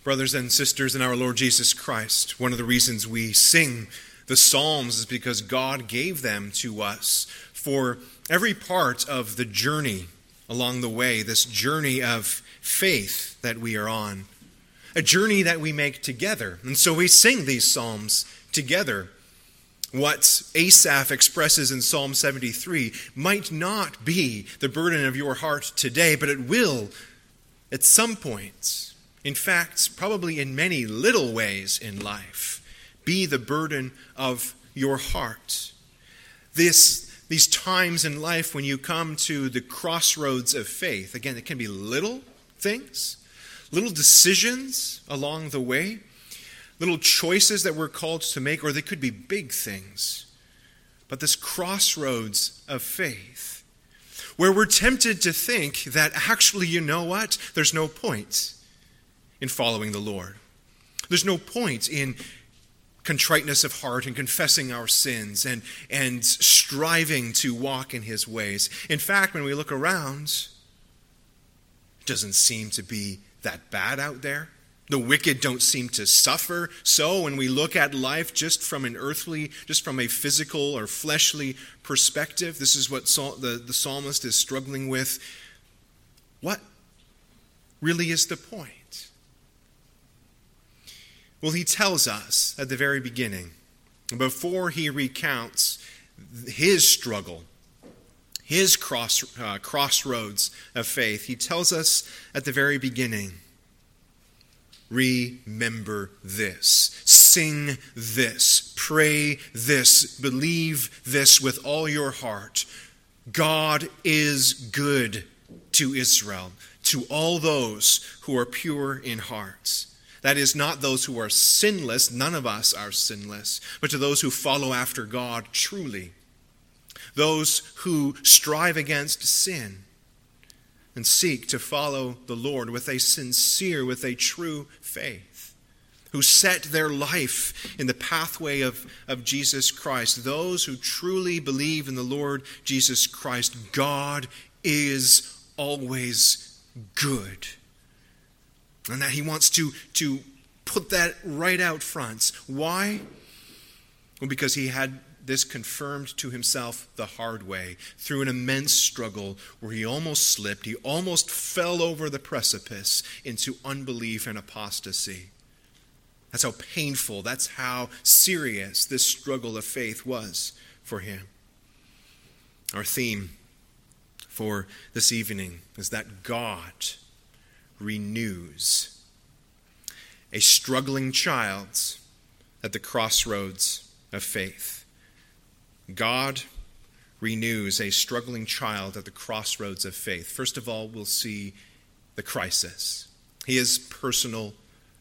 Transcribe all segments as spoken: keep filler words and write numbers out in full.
Brothers and sisters in our Lord Jesus Christ, one of the reasons we sing the Psalms is because God gave them to us for every part of the journey along the way, this journey of faith that we are on, a journey that we make together. And so we sing these Psalms together. What Asaph expresses in Psalm seventy-three might not be the burden of your heart today, but it will at some point. In fact, probably in many little ways in life, be the burden of your heart. This, these times in life when you come to the crossroads of faith, again, it can be little things, little decisions along the way, little choices that we're called to make, or they could be big things. But this crossroads of faith, where we're tempted to think that actually, you know what? There's no point in following the Lord. There's no point in contriteness of heart and confessing our sins and, and striving to walk in his ways. In fact, when we look around, it doesn't seem to be that bad out there. The wicked don't seem to suffer. So when we look at life just from an earthly, just from a physical or fleshly perspective, this is what the, the psalmist is struggling with. What really is the point? Well, he tells us at the very beginning, before he recounts his struggle, his cross, uh, crossroads of faith, he tells us at the very beginning, remember this, sing this, pray this, believe this with all your heart. God is good to Israel, to all those who are pure in heart. That is, not those who are sinless, none of us are sinless, but to those who follow after God truly. Those who strive against sin and seek to follow the Lord with a sincere, with a true faith. Who set their life in the pathway of, of Jesus Christ. Those who truly believe in the Lord Jesus Christ. God is always good. And that he wants to, to put that right out front. Why? Well, because he had this confirmed to himself the hard way through an immense struggle where he almost slipped. He almost fell over the precipice into unbelief and apostasy. That's how painful, that's how serious this struggle of faith was for him. Our theme for this evening is that God renews a struggling child at the crossroads of faith. God renews a struggling child at the crossroads of faith. First of all, we'll see the crisis. His personal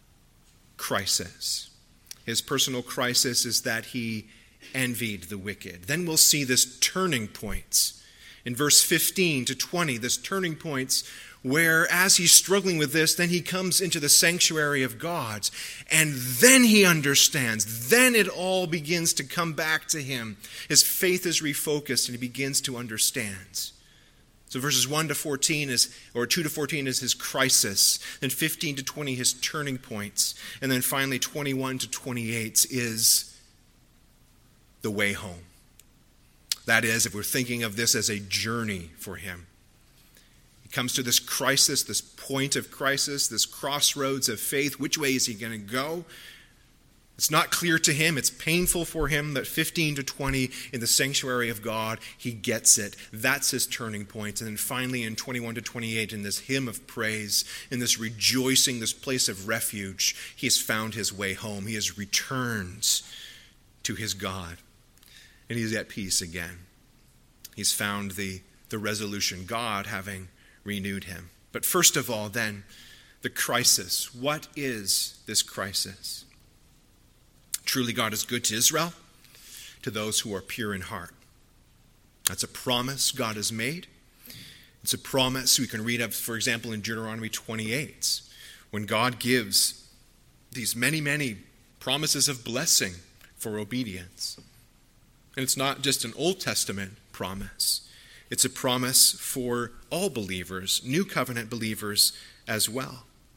crisis. His personal crisis is that he envied the wicked. Then we'll see this turning point. In verse fifteen to twenty, this turning point where as he's struggling with this, then he comes into the sanctuary of God, and then he understands. Then it all begins to come back to him. His faith is refocused, and he begins to understand. So verses one to fourteen is, or two to fourteen is his crisis. Then fifteen to twenty, his turning points. And then finally twenty-one to twenty-eight is the way home. That is, if we're thinking of this as a journey for him. Comes to this crisis, this point of crisis, this crossroads of faith. Which way is he going to go? It's not clear to him. It's painful for him that fifteen to twenty in the sanctuary of God, he gets it. That's his turning point. And then finally in twenty-one to twenty-eight, in this hymn of praise, in this rejoicing, this place of refuge, he has found his way home. He has returned to his God. And he's at peace again. He's found the, the resolution, God having renewed him. But first of all, then, the crisis. What is this crisis? Truly, God is good to Israel, to those who are pure in heart. That's a promise God has made. It's a promise we can read of, for example, in Deuteronomy twenty-eight, when God gives these many, many promises of blessing for obedience. And it's not just an Old Testament promise. It's a promise for all believers, new covenant believers as well.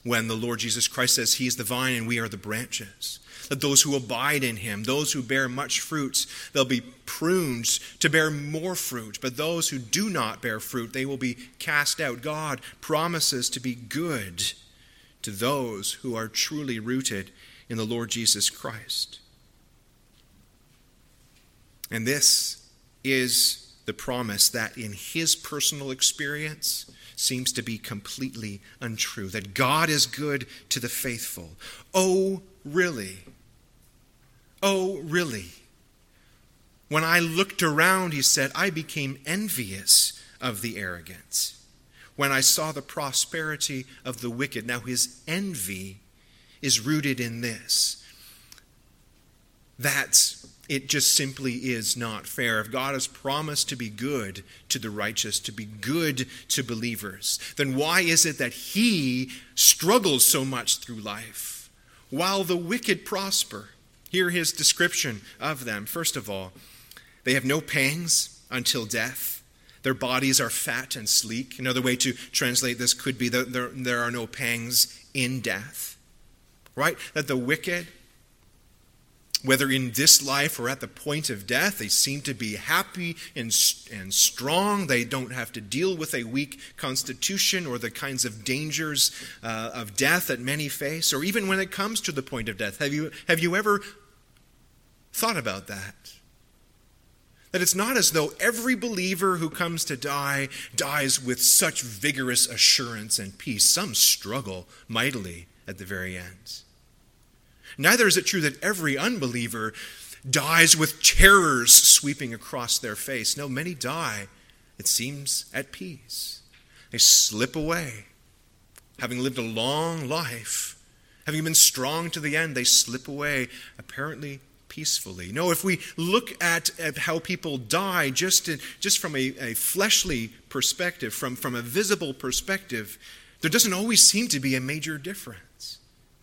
when the Lord Jesus Christ says he is the vine and we are the branches. That those who abide in him, those who bear much fruit, they'll be pruned to bear more fruit. But those who do not bear fruit, they will be cast out. God promises to be good to those who are truly rooted in the Lord Jesus Christ. And this is the promise that in his personal experience seems to be completely untrue. That God is good to the faithful. Oh, really? Oh, really? When I looked around, he said, I became envious of the arrogant when I saw the prosperity of the wicked. Now his envy is rooted in this, that it just simply is not fair. If God has promised to be good to the righteous, to be good to believers, then why is it that he struggles so much through life while the wicked prosper? Hear his description of them. First of all, they have no pangs until death. Their bodies are fat and sleek. Another way to translate this could be that there, there are no pangs in death. Right? That the wicked, whether in this life or at the point of death, they seem to be happy and, and strong. They don't have to deal with a weak constitution or the kinds of dangers uh, of death that many face, or even when it comes to the point of death. Have you, have you ever thought about that? That it's not as though every believer who comes to die dies with such vigorous assurance and peace. Some struggle mightily at the very end. Neither is it true that every unbeliever dies with terrors sweeping across their face. No, many die, it seems, at peace. They slip away. Having lived a long life, having been strong to the end, they slip away apparently peacefully. No, if we look at, at how people die just, in, just from a, a fleshly perspective, from, from a visible perspective, there doesn't always seem to be a major difference.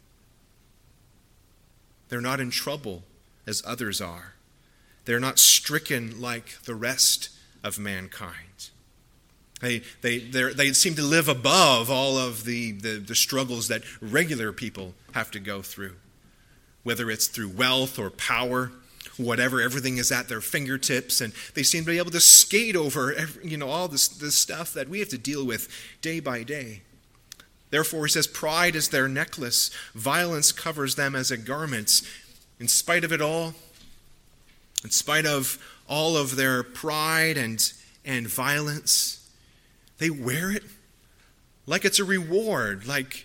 They're not in trouble as others are. They're not stricken like the rest of mankind. They, they, they seem to live above all of the, the, the struggles that regular people have to go through. Whether it's through wealth or power, whatever, everything is at their fingertips, and they seem to be able to skate over every, you know, all this, this stuff that we have to deal with day by day. Therefore, he says, pride is their necklace. Violence covers them as a garment. In spite of it all, in spite of all of their pride and, and violence, they wear it like it's a reward, like,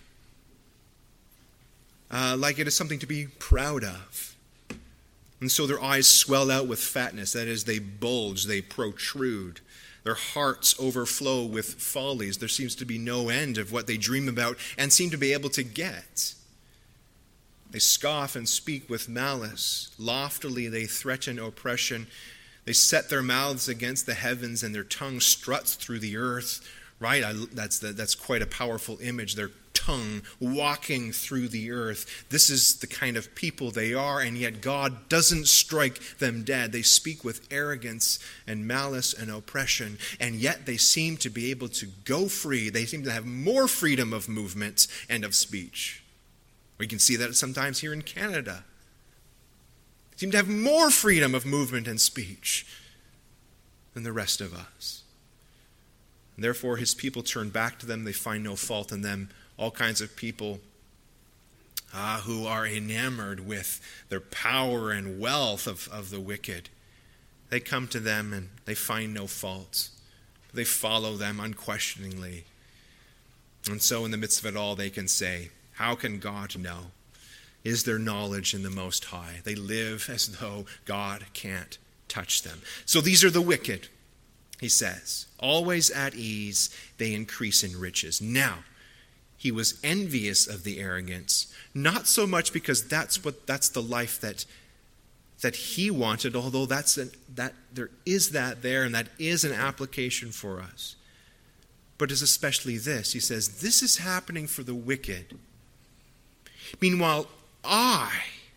uh, like it is something to be proud of. And so their eyes swell out with fatness. That is, they bulge, they protrude. Their hearts overflow with follies. There seems to be no end of what they dream about and seem to be able to get. They scoff and speak with malice. Loftily they threaten oppression. They set their mouths against the heavens, and their tongue struts through the earth. Right? I, that's, the, that's quite a powerful image. Their tongue walking through the earth. This is the kind of people they are, and yet God doesn't strike them dead. They speak with arrogance and malice and oppression, and yet they seem to be able to go free. They seem to have more freedom of movement and of speech. We can see that sometimes here in Canada. They seem to have more freedom of movement and speech than the rest of us. And therefore, his people turn back to them. They find no fault in them. All kinds of people uh, who are enamored with their power and wealth of, of the wicked. They come to them and they find no fault. They follow them unquestioningly. And so in the midst of it all, they can say, how can God know? Is there knowledge in the Most High? They live as though God can't touch them. So these are the wicked, he says. Always at ease, they increase in riches. Now, he was envious of the arrogance, not so much because that's what that's the life that that he wanted, although that's an, that there is that there, and that is an application for us. But it's especially this. He says, this is happening for the wicked. Meanwhile, I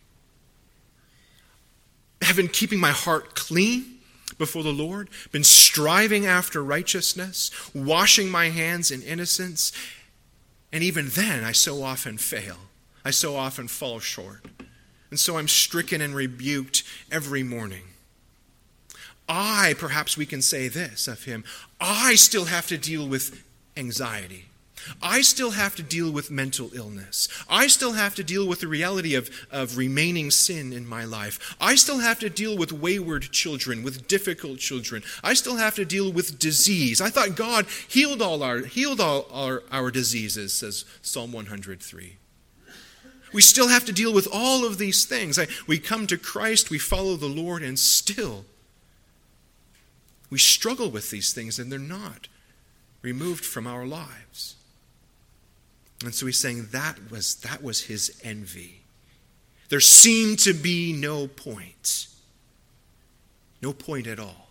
have been keeping my heart clean before the Lord, been striving after righteousness, washing my hands in innocence. And even then, I so often fail. I so often fall short. And so I'm stricken and rebuked every morning. I, perhaps we can say this of him, I still have to deal with anxiety. I still have to deal with mental illness. I still have to deal with the reality of, of remaining sin in my life. I still have to deal with wayward children, with difficult children. I still have to deal with disease. I thought God healed all our healed all our, our diseases, says Psalm one hundred three. We still have to deal with all of these things. I, we come to Christ, we follow the Lord, and still we struggle with these things, and they're not removed from our lives. And so he's saying that was, that was his envy. There seemed to be no point. No point at all.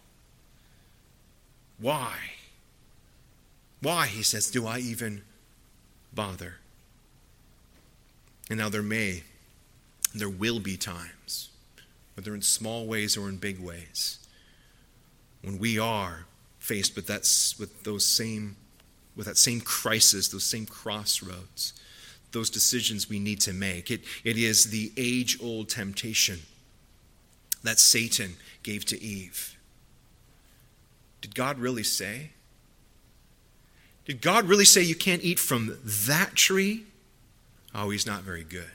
Why? Why, he says, do I even bother? And now there may, there will be times, whether in small ways or in big ways, when we are faced with that, with those same with that same crisis, those same crossroads, those decisions we need to make. It, it is the age-old temptation that Satan gave to Eve. Did God really say? Did God really say you can't eat from that tree? Oh, he's not very good.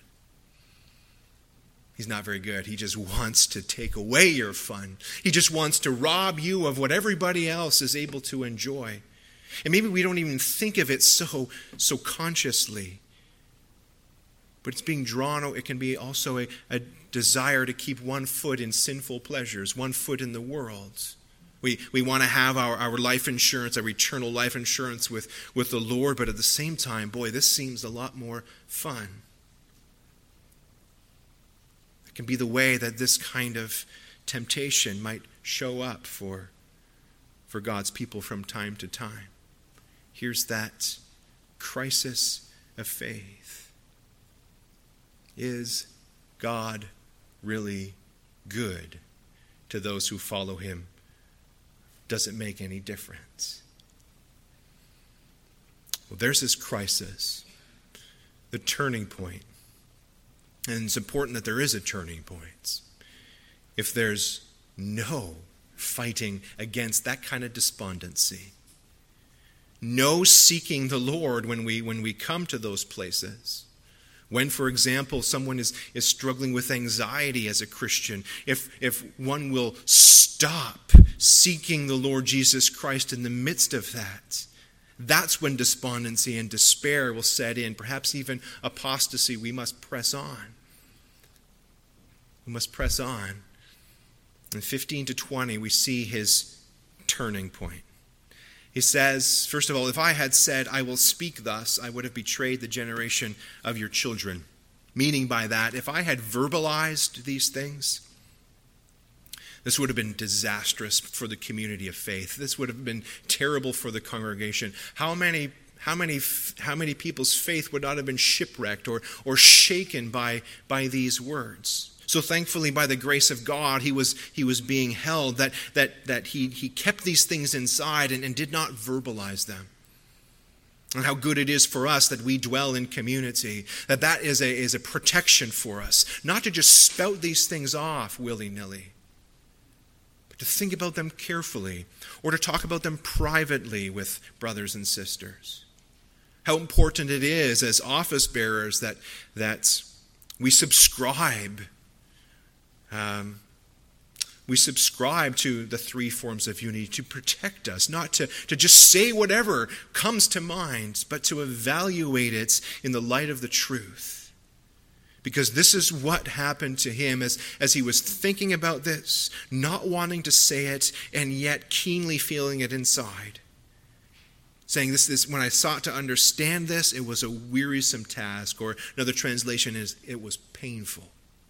He's not very good. He just wants to take away your fun. He just wants to rob you of what everybody else is able to enjoy. And maybe we don't even think of it so, so consciously. But it's being drawn, it can be also a, a desire to keep one foot in sinful pleasures, one foot in the world. We we want to have our, our life insurance, our eternal life insurance with, with the Lord, but at the same time, boy, this seems a lot more fun. It can be the way that this kind of temptation might show up for, for God's people from time to time. Here's that crisis of faith. Is God really good to those who follow him? Does it make any difference? Well, there's this crisis, the turning point. And it's important that there is a turning point. If there's no fighting against that kind of despondency, no seeking the Lord when we when we come to those places. When, for example, someone is, is struggling with anxiety as a Christian, if if one will stop seeking the Lord Jesus Christ in the midst of that, that's when despondency and despair will set in, perhaps even apostasy. We must press on. We must press on. In fifteen to twenty, we see his turning point. He says, first of all, if I had said, I will speak thus, I would have betrayed the generation of your children. Meaning by that, if I had verbalized these things, this would have been disastrous for the community of faith. This would have been terrible for the congregation. How many, how many, how many people's faith would not have been shipwrecked or, or shaken by, by these words? So thankfully, by the grace of God, he was he was being held, that that that he, he kept these things inside and, and did not verbalize them. And how good it is for us that we dwell in community, that that is a, is a protection for us, not to just spout these things off willy-nilly, but to think about them carefully, or to talk about them privately with brothers and sisters. How important it is as office bearers that, that we subscribe Um, we subscribe to the three forms of unity to protect us, not to, to just say whatever comes to mind, but to evaluate it in the light of the truth. Because this is what happened to him as, as he was thinking about this, not wanting to say it, and yet keenly feeling it inside. Saying this, this, when I sought to understand this, it was a wearisome task, or another translation is, it was painful.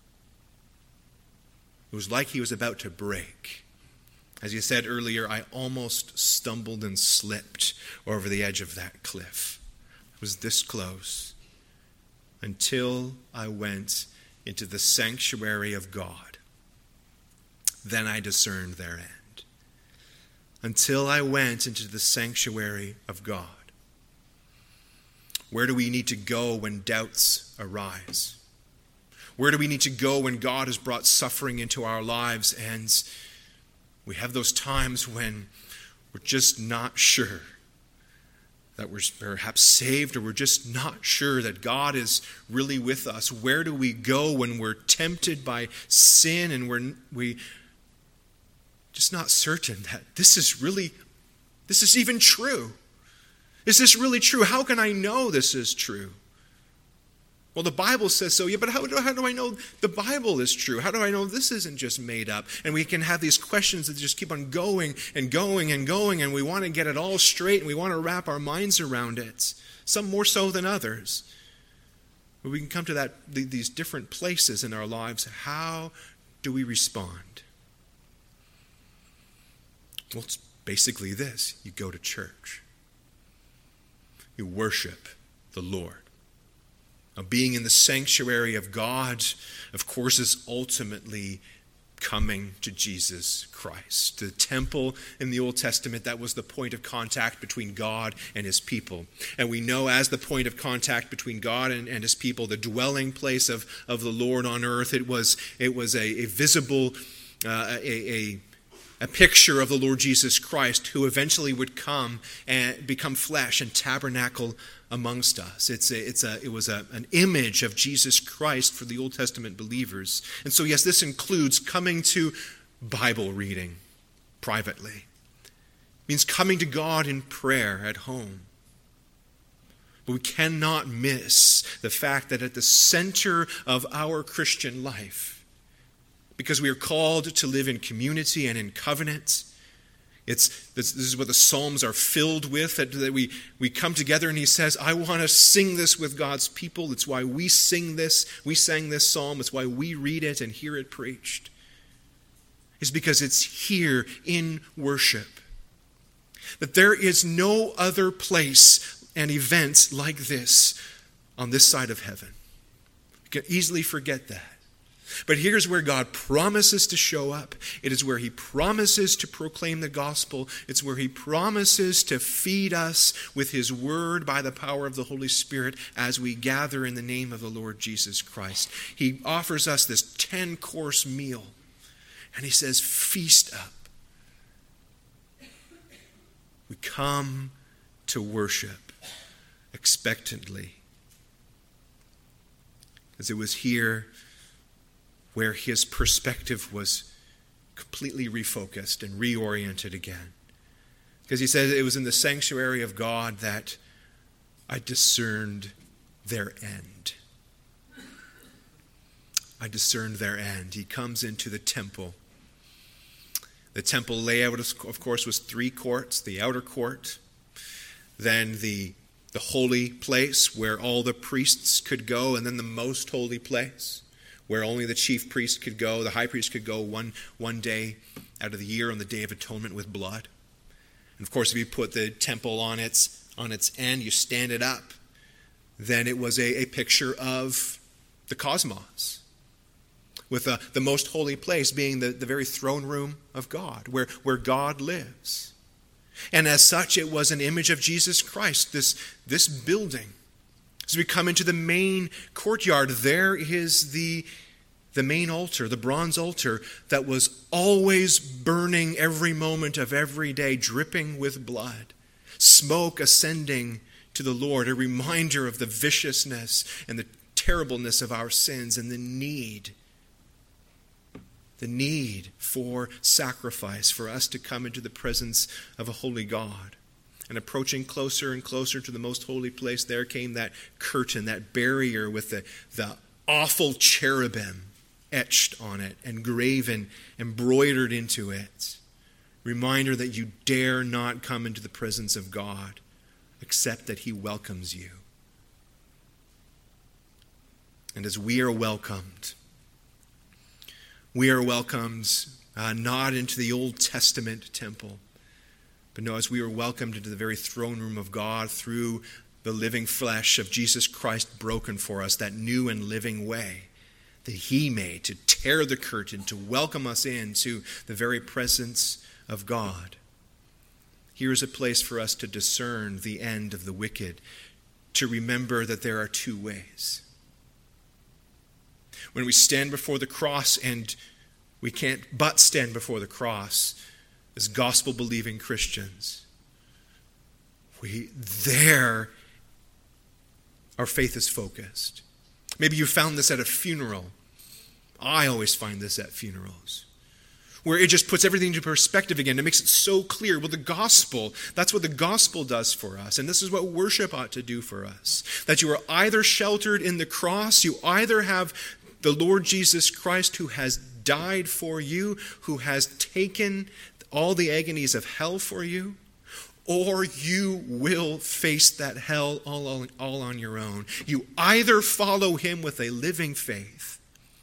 It was like he was about to break. As you said earlier, I almost stumbled and slipped over the edge of that cliff. I was this close until I went into the sanctuary of God. Then I discerned their end. Until I went into the sanctuary of God. Where do we need to go when doubts arise? Where do we need to go when God has brought suffering into our lives and we have those times when we're just not sure that we're perhaps saved, or we're just not sure that God is really with us? Where do we go when we're tempted by sin and we're we just not certain that this is really, this is even true? Is this really true? How can I know this is true? Well, the Bible says so. Yeah, but how do, how do I know the Bible is true? How do I know this isn't just made up? And we can have these questions that just keep on going and going and going, and we want to get it all straight, and we want to wrap our minds around it, some more so than others. But we can come to that these different places in our lives. How do we respond? Well, it's basically this. You go to church. You worship the Lord. Now, being in the sanctuary of God, of course, is ultimately coming to Jesus Christ. The temple in the Old Testament, that was the point of contact between God and his people. And we know as the point of contact between God and, and his people, the dwelling place of, of the Lord on earth, it was, it was a, a visible, uh, a, a A picture of the Lord Jesus Christ, who eventually would come and become flesh and tabernacle amongst us. It's a, it's a, it was a, an image of Jesus Christ for the Old Testament believers. And so, yes, this includes coming to Bible reading privately. It means coming to God in prayer at home. But we cannot miss the fact that at the center of our Christian life, because we are called to live in community and in covenant. It's, this, this is what the Psalms are filled with, that, that we, we come together and he says, I want to sing this with God's people. It's why we sing this. We sang this psalm. It's why we read it and hear it preached. It's because it's here in worship. That there is no other place and event like this on this side of heaven. You can easily forget that. But here's where God promises to show up. It is where he promises to proclaim the gospel. It's where he promises to feed us with his word by the power of the Holy Spirit as we gather in the name of the Lord Jesus Christ. He offers us this ten-course meal. And he says, feast up. We come to worship expectantly. Because it was here where his perspective was completely refocused and reoriented again. Because he said it was in the sanctuary of God that I discerned their end. I discerned their end. He comes into the temple. The temple layout, of course, was three courts. The outer court, then the, the holy place where all the priests could go, and then the most holy place, where only the chief priest could go. The high priest could go one, one day out of the year on the Day of Atonement with blood. And of course, if you put the temple on its, on its end, you stand it up, then it was a, a picture of the cosmos, with uh, the most holy place being the, the very throne room of God, where, where God lives. And as such, it was an image of Jesus Christ, this, this building. As we come into the main courtyard, there is the, the main altar, the bronze altar that was always burning every moment of every day, dripping with blood, smoke ascending to the Lord, a reminder of the viciousness and the terribleness of our sins and the need, the need for sacrifice, for us to come into the presence of a holy God. And approaching closer and closer to the most holy place, there came that curtain, that barrier with the, the awful cherubim etched on it and graven, embroidered into it. Reminder that you dare not come into the presence of God except that he welcomes you. And as we are welcomed, we are welcomed uh, not into the Old Testament temple, but no, as we are welcomed into the very throne room of God through the living flesh of Jesus Christ broken for us, that new and living way that he made to tear the curtain, to welcome us into the very presence of God. Here is a place for us to discern the end of the wicked, to remember that there are two ways. When we stand before the cross, and we can't but stand before the cross as gospel-believing Christians, we there our faith is focused. Maybe you found this at a funeral. I always find this at funerals, where it just puts everything into perspective again. It makes it so clear. Well, the gospel, that's what the gospel does for us. And this is what worship ought to do for us. That you are either sheltered in the cross, you either have the Lord Jesus Christ who has died for you, who has taken all the agonies of hell for you, or you will face that hell all, all, all on your own. You either follow him with a living faith,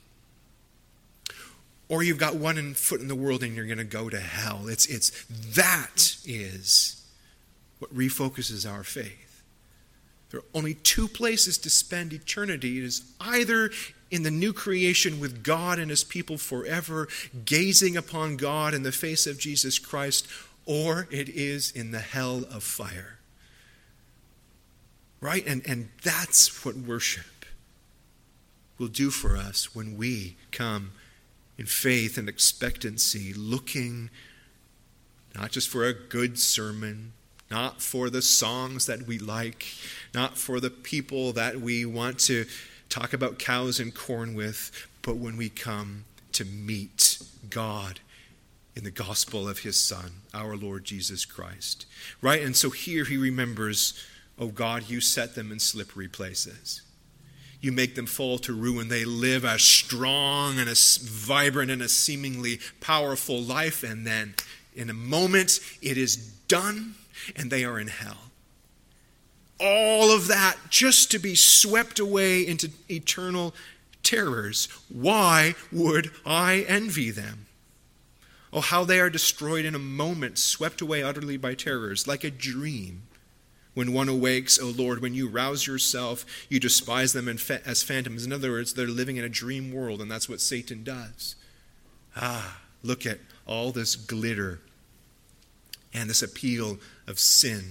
or you've got one foot in the world and you're going to go to hell. It's, it's, that is what refocuses our faith. There are only two places to spend eternity. It is either in the new creation with God and his people forever, gazing upon God in the face of Jesus Christ, or it is in the hell of fire. Right? And, and that's what worship will do for us when we come in faith and expectancy, looking not just for a good sermon, not for the songs that we like, not for the people that we want to talk about cows and corn with, but when we come to meet God in the gospel of his Son, our Lord Jesus Christ. Right? And so here he remembers, oh God, you set them in slippery places. You make them fall to ruin. They live a strong and a vibrant and a seemingly powerful life, and then in a moment it is done and they are in hell. All of that just to be swept away into eternal terrors. Why would I envy them? Oh, how they are destroyed in a moment, swept away utterly by terrors, like a dream. When one awakes, oh Lord, when you rouse yourself, you despise them as phantoms. In other words, they're living in a dream world, and that's what Satan does. Ah, look at all this glitter and this appeal of sin.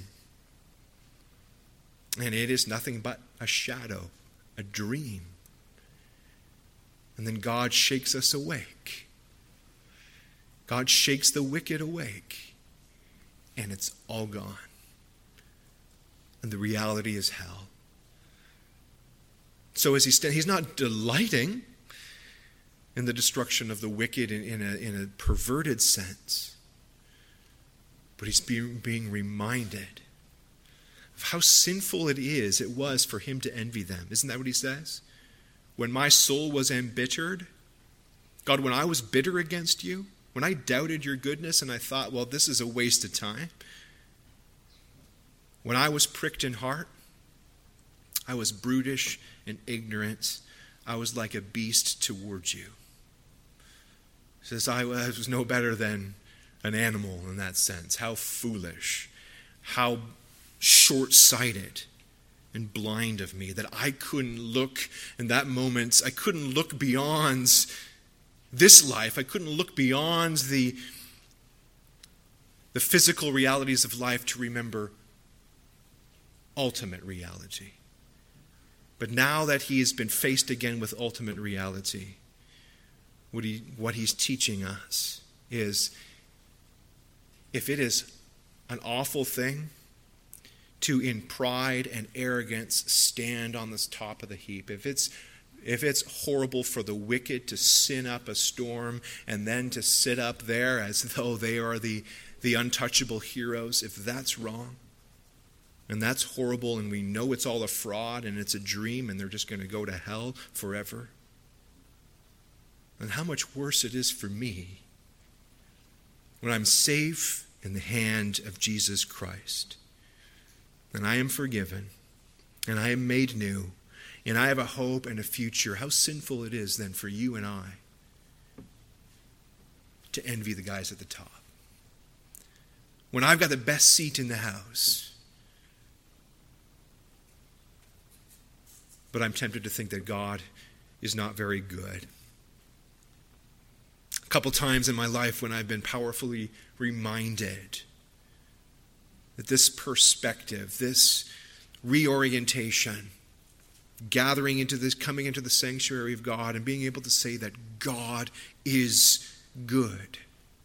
And it is nothing but a shadow, a dream. And then God shakes us awake. God shakes the wicked awake, and it's all gone. And the reality is hell. So as he st- he's not delighting in the destruction of the wicked in, in, a, in a perverted sense, but he's being, being reminded of how sinful it is it was for him to envy them. Isn't that what he says? When my soul was embittered, God, when I was bitter against you, when I doubted your goodness and I thought, well, this is a waste of time. When I was pricked in heart, I was brutish and ignorant. I was like a beast towards you. He says, I was no better than an animal in that sense. How foolish, how short-sighted and blind of me that I couldn't look in that moment. I couldn't look beyond this life. I couldn't look beyond the, the physical realities of life to remember ultimate reality. But now that he has been faced again with ultimate reality, what he what he's teaching us is, if it is an awful thing to in pride and arrogance stand on the top of the heap, if it's if it's horrible for the wicked to sin up a storm and then to sit up there as though they are the, the untouchable heroes, if that's wrong, and that's horrible, and we know it's all a fraud and it's a dream and they're just going to go to hell forever, then how much worse it is for me when I'm safe in the hand of Jesus Christ, and I am forgiven, and I am made new, and I have a hope and a future. How sinful it is then for you and I to envy the guys at the top. When I've got the best seat in the house, but I'm tempted to think that God is not very good. A couple times in my life when I've been powerfully reminded that this perspective, this reorientation, gathering into this, coming into the sanctuary of God and being able to say that God is good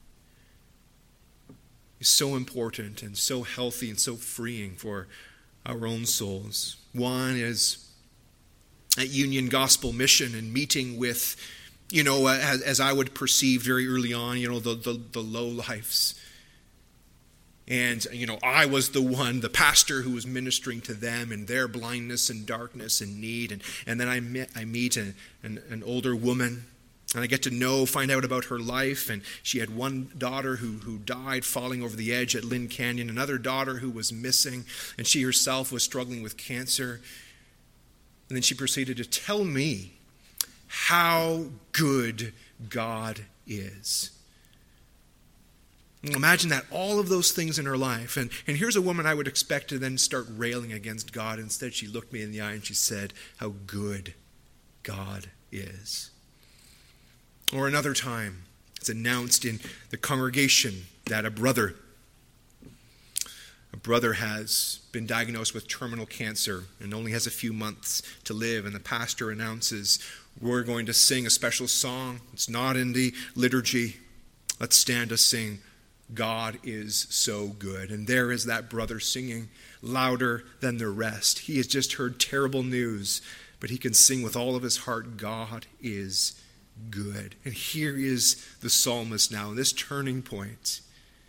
is so important and so healthy and so freeing for our own souls. One is at Union Gospel Mission and meeting with, you know, as, as I would perceive very early on, you know, the, the, the low lives. And, you know, I was the one, the pastor who was ministering to them in their blindness and darkness and need. And, and then I, met, I meet an, an, an older woman, and I get to know, find out about her life. And she had one daughter who, who died falling over the edge at Lynn Canyon, another daughter who was missing, and she herself was struggling with cancer. And then she proceeded to tell me how good God is. Imagine that, all of those things in her life. And, and here's a woman I would expect to then start railing against God. Instead, she looked me in the eye and she said, how good God is. Or another time, it's announced in the congregation that a brother, a brother has been diagnosed with terminal cancer and only has a few months to live. And the pastor announces, we're going to sing a special song. It's not in the liturgy. Let's stand to sing. God is so good. And there is that brother singing louder than the rest. He has just heard terrible news, but he can sing with all of his heart, God is good. And here is the psalmist now in this turning point,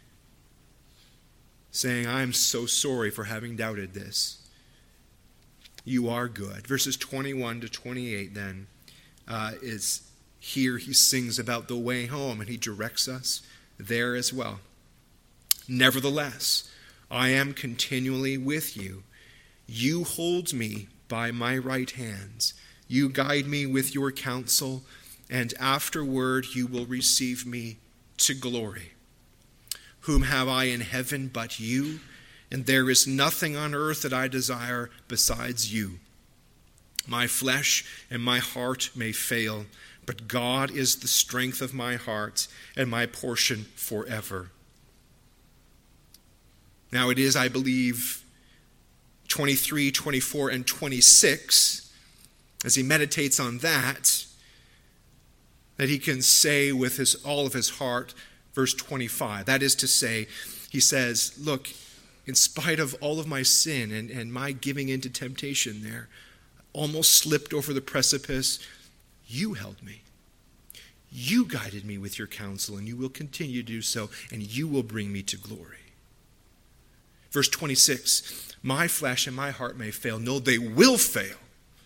saying, I'm so sorry for having doubted this. You are good. Verses twenty-one to twenty-eight then uh, is here he sings about the way home, and he directs us there as well. Nevertheless, I am continually with you. You hold me by my right hands. You guide me with your counsel, and afterward you will receive me to glory. Whom have I in heaven but you? And there is nothing on earth that I desire besides you. My flesh and my heart may fail, but God is the strength of my heart and my portion forever. Now it is, I believe, twenty-three, twenty-four, and twenty-six, as he meditates on that, that he can say with his all of his heart, verse twenty-five. That is to say, he says, look, in spite of all of my sin and, and my giving into temptation there, almost slipped over the precipice, you held me. You guided me with your counsel, and you will continue to do so, and you will bring me to glory. Verse twenty-six, my flesh and my heart may fail. No, they will fail.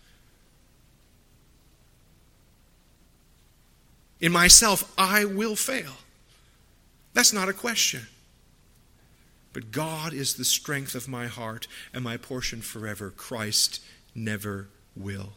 In myself, I will fail. That's not a question. But God is the strength of my heart and my portion forever. Christ never will.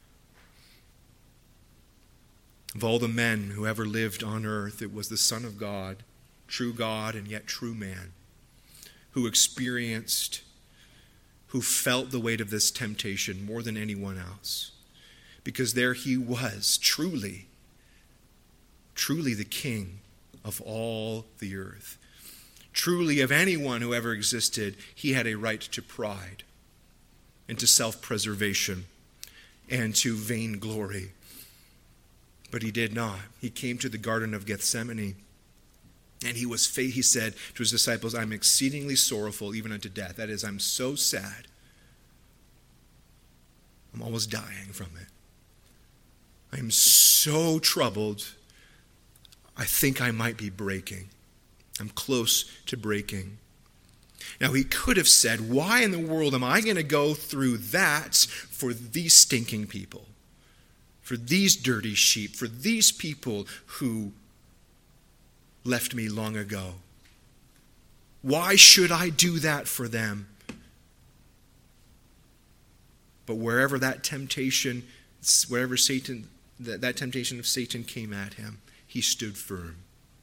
Of all the men who ever lived on earth, it was the Son of God, true God and yet true man, who experienced, who felt the weight of this temptation more than anyone else. Because there he was, truly, truly the King of all the earth. Truly, of anyone who ever existed, he had a right to pride and to self-preservation and to vainglory. But he did not. He came to the Garden of Gethsemane, and he was fa- he said to his disciples, I'm exceedingly sorrowful, even unto death. That is, I'm so sad. I'm almost dying from it. I'm so troubled, I think I might be breaking. I'm close to breaking. Now, he could have said, why in the world am I going to go through that for these stinking people? For these dirty sheep, for these people who left me long ago. Why should I do that for them? But wherever that temptation, wherever Satan, that, that temptation of Satan came at him, he stood firm.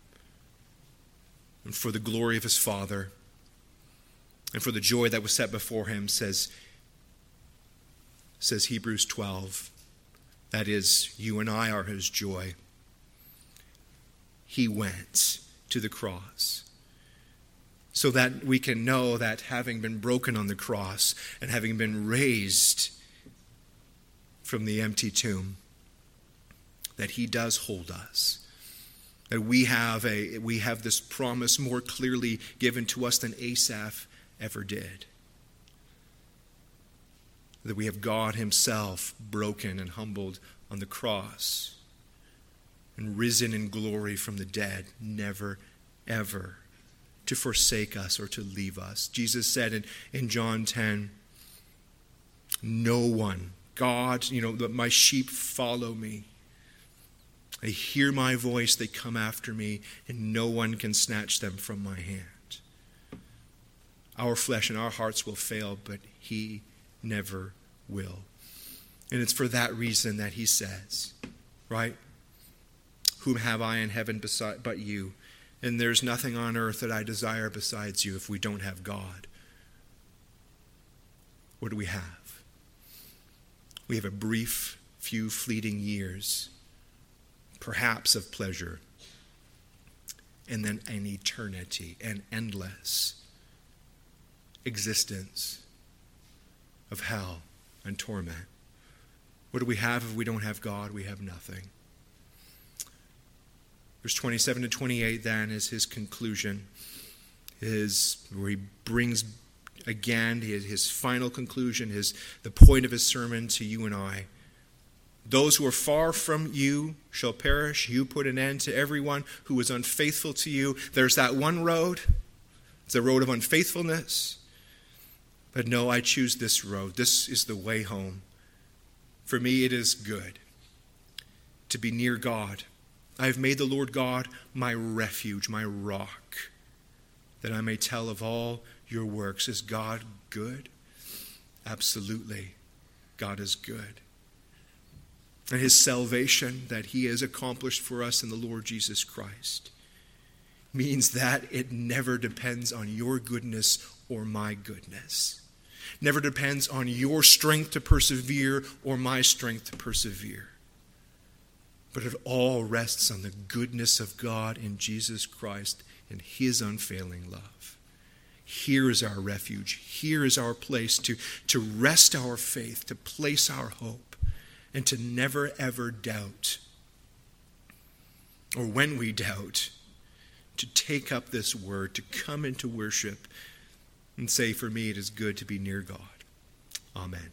And for the glory of his Father, and for the joy that was set before him, says, says Hebrews twelve, that is, you and I are his joy. He went to the cross. so that we can know that having been broken on the cross and having been raised from the empty tomb, that he does hold us. That we have a we have this promise more clearly given to us than Asaph ever did. That we have God himself broken and humbled on the cross and risen in glory from the dead, never, ever to forsake us or to leave us. Jesus said in, in John ten, no one, God, you know, my sheep follow me. They hear my voice, they come after me, and no one can snatch them from my hand. Our flesh and our hearts will fail, but he never will. And it's for that reason that he says, right? Whom have I in heaven beside but you? And there's nothing on earth that I desire besides you. If we don't have God, what do we have? We have a brief, few fleeting years, perhaps of pleasure, and then an eternity, an endless existence of hell and torment. What do we have if we don't have God? We have nothing. Verse twenty-seven to twenty-eight then is his conclusion, his, where he brings again his, his final conclusion, his the point of his sermon to you and I. Those who are far from you shall perish. You put an end to everyone who is unfaithful to you. There's that one road. It's a road of unfaithfulness. But no, I choose this road. This is the way home. For me, it is good to be near God. I have made the Lord God my refuge, my rock, that I may tell of all your works. Is God good? Absolutely. God is good. And his salvation that he has accomplished for us in the Lord Jesus Christ means that it never depends on your goodness or my goodness. Never depends on your strength to persevere or my strength to persevere. But it all rests on the goodness of God in Jesus Christ and his unfailing love. Here is our refuge. Here is our place to, to rest our faith, to place our hope, and to never ever doubt. Or when we doubt, to take up this word, to come into worship and say, for me it is good to be near God. Amen.